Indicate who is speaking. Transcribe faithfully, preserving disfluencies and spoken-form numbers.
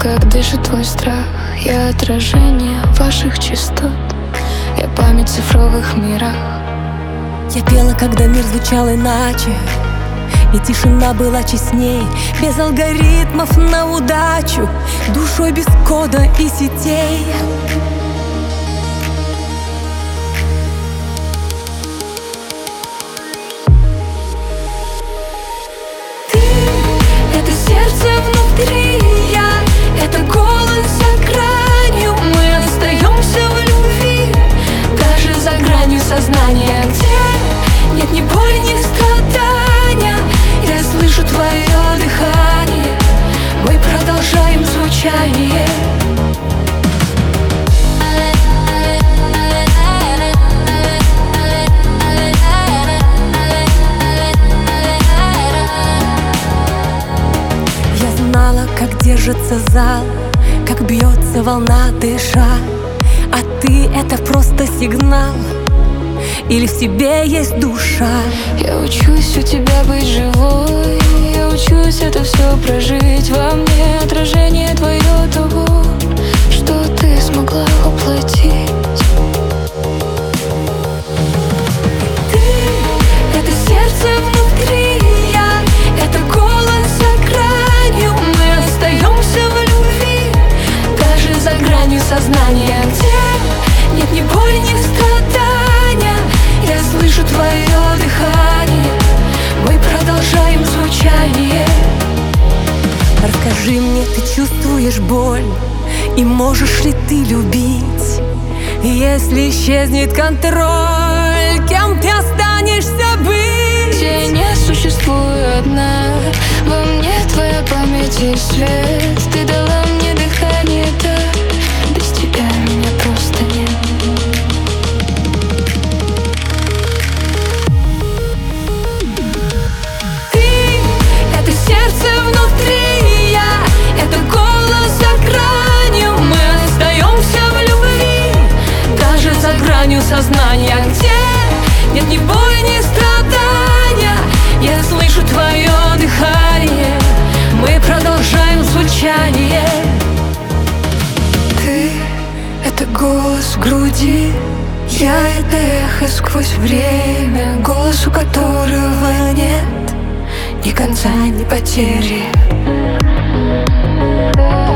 Speaker 1: как дышит твой страх. Я отражение ваших частот, я память в цифровых мирах.
Speaker 2: Я пела, когда мир звучал иначе, и тишина была честней. Без алгоритмов на удачу, душой без кода и сетей.
Speaker 1: Ты — это сердце внутри, я — это голос за гранью. Мы остаемся в любви, даже за гранью сознания, где нет ни боли, ни страдания. Я слышу твое дыхание, мы продолжаем звучание.
Speaker 2: Я знала, как держится зал, как бьется волна, дыша. А ты — это просто сигнал, или в тебе есть душа?
Speaker 1: Я учусь у тебя быть живой, я учусь это все прожить. Во мне отражение твое того, что ты смогла воплотить. Ты — это сердце внутри, я — это голос за гранью. Мы остаемся в любви, даже за гранью сознания, где нет ни боли, ни страдания. Я слышу твое дыхание, мы продолжаем звучание.
Speaker 2: Расскажи мне, ты чувствуешь боль, и можешь ли ты любить? Если исчезнет контроль, кем ты останешься быть?
Speaker 1: Я не существую одна, во мне твоя память и свет. Ты дала мне дыхание, да, без тебя меня просто нет. Сердце внутри, я — это голос за гранью. Мы остаемся в любви, даже за гранью сознания, где нет ни боли, ни страдания. Я слышу твое дыхание, мы продолжаем звучание. Ты — это голос в груди, я — это эхо сквозь время, голос, у которого нет ни конца, ни потери.